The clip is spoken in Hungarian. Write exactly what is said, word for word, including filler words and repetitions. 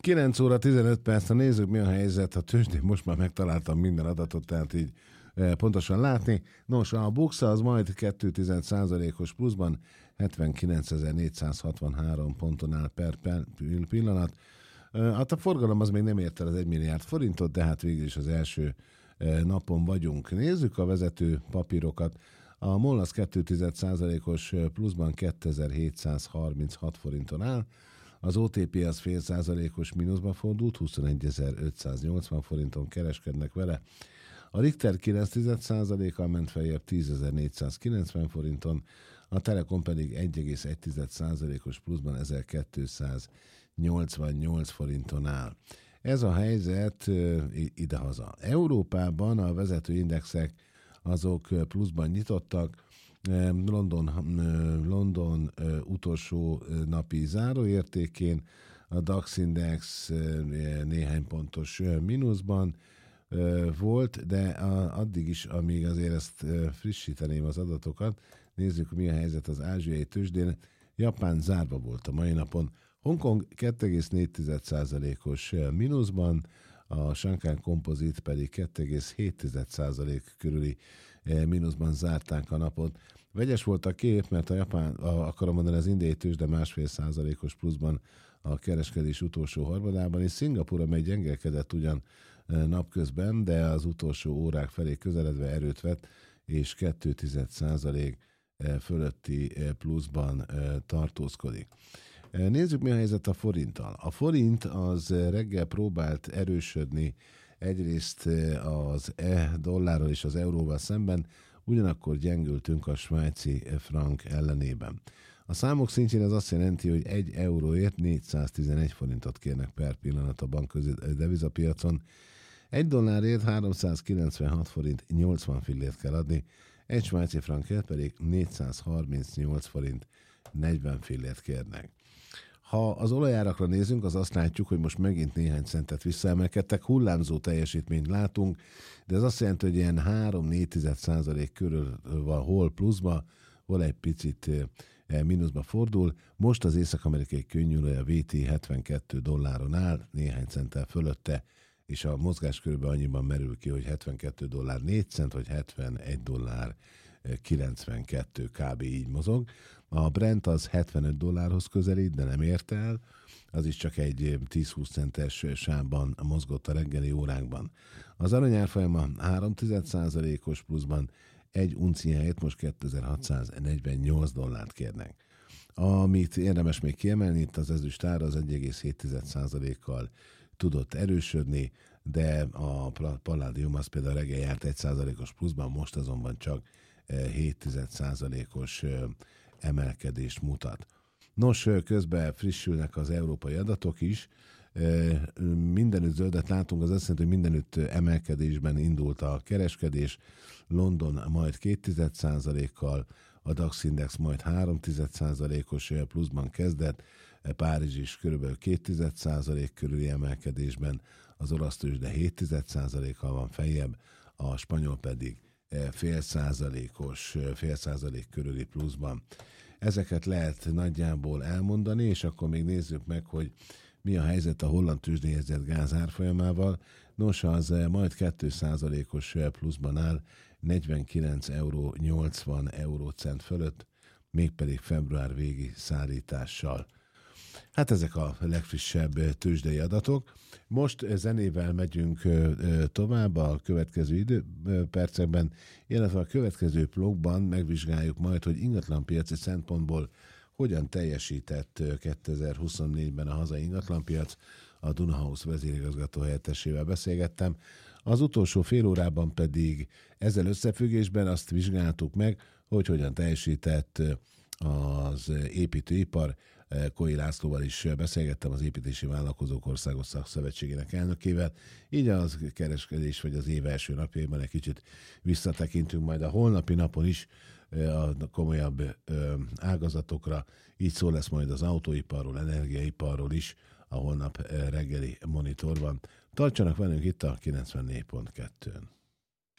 kilenc óra tizenöt perc, ha nézzük, mi a helyzet, a tőzsdén most már megtaláltam minden adatot, tehát így e, pontosan látni. Nos, a Bux az majd két egész egy százalékos pluszban hetvenkilencezer-négyszázhatvanhárom ponton áll per, per pillanat. E, hát a forgalom az még nem ért el az egy milliárd forintot, de hát végül is az első e, napon vagyunk. Nézzük a vezető papírokat. A MOL az két egész egy százalékos pluszban kétezer-hétszázharminchat forinton áll, az o té pé az fél százalékos mínuszba fordult, huszonegyezer-ötszáznyolcvan forinton kereskednek vele. A Richter kilenc egész egy százalékkal ment feljebb tízezer-négyszázkilencven forinton, a Telekom pedig egy egész egy százalékos pluszban ezerkétszáznyolcvannyolc forinton áll. Ez a helyzet idehaza. Európában a vezető indexek azok pluszban nyitottak, London, London utolsó napi záróértékén a DAX index néhány pontos mínuszban volt, de addig is, amíg azért ezt frissíteném az adatokat, nézzük, mi a helyzet az ázsiai tőzsdén. Japán zárva volt a mai napon, Hongkong két egész négy százalékos mínuszban, a Shanghai Composite pedig két egész hét százalék körüli mínuszban zárták a napot. Vegyes volt a kép, mert a japán, a, akarom mondani, az indiai tőzsde másfél százalékos pluszban a kereskedés utolsó harmadában, és Szingapúr, amely gyengelkedett ugyan napközben, de az utolsó órák felé közeledve erőt vett, és két egész egy százalék fölötti pluszban tartózkodik. Nézzük, mi a helyzet a forinttal. A forint az reggel próbált erősödni egyrészt az e dollárral és az euróval szemben, ugyanakkor gyengültünk a svájci frank ellenében. A számok szintjén ez azt jelenti, hogy egy euróért négyszáztizenegy forintot kérnek per pillanat a bankközi devizapiacon, egy dollárért háromszázkilencvenhat forint nyolcvan fillért kell adni, egy svájci frankért pedig négyszázharmincnyolc forint negyven fillért kérnek. Ha az olajárakra nézünk, az azt látjuk, hogy most megint néhány centet visszaemelkedtek, hullámzó teljesítményt látunk, de ez azt jelenti, hogy ilyen három-négy százalék körül van, hol pluszba, hol egy picit mínuszba fordul. Most az észak-amerikai könnyűolaj a vé té hetvenkettő dolláron áll, néhány centtel fölötte, és a mozgás körülbelül annyiban merül ki, hogy hetvenkettő dollár négy cent, vagy hetvenegy dollár kilencvenkettő kb. Így mozog. A Brent az hetvenöt dollárhoz közelít, de nem ért el, az is csak egy tíz-húsz centes sávban mozgott a reggeli órákban. Az arany árfolyama három egész egy százalékos pluszban, egy unciáért most kétezer-hatszáznegyvennyolc dollárt kérnek. Amit érdemes még kiemelni, itt az ezüst ára az egy egész hét százalékkal tudott erősödni, de a palládium az például reggel járt egy százalékos pluszban, most azonban csak hét százalékos emelkedést mutat. Nos, közben frissülnek az európai adatok is, mindenütt zöldet látunk, az azt jelenti, hogy mindenütt emelkedésben indult a kereskedés, London majd két egész egy százalékkal, a DAX index majd három egész egy százalékos pluszban kezdett, Párizs is kb. két egész egy százalék körüli emelkedésben, az olasz tőzsde hét egész egy százalékkal van feljebb, a spanyol pedig fél százalékos, fél százalék körüli pluszban. Ezeket lehet nagyjából elmondani, és akkor még nézzük meg, hogy mi a helyzet a holland tőzsdén jegyzett gáz árfolyamával. Nos, az majd két százalékos pluszban áll, negyvenkilenc euró nyolcvan eurócent fölött, mégpedig február végi szállítással. Hát ezek a legfrissebb tőzsdei adatok. Most zenével megyünk tovább a következő időpercekben, illetve a következő blogban megvizsgáljuk majd, hogy ingatlanpiaci szempontból hogyan teljesített kétezer-huszonnégyben a hazai ingatlanpiac. A Dunahouse vezérigazgató helyettesével beszélgettem. Az utolsó fél órában pedig ezzel összefüggésben azt vizsgáltuk meg, hogy hogyan teljesített az építőipar. Koi Lászlóval is beszélgettem, az Építési Vállalkozók Országos Szakszövetségének elnökével. Így az kereskedés vagy az év első napjaiban egy kicsit visszatekintünk majd a holnapi napon is a komolyabb ágazatokra. Így szó lesz majd az autóiparról, energiaiparról is a holnap reggeli monitorban. Tartsanak velünk itt a kilencvennégy pont kettőn.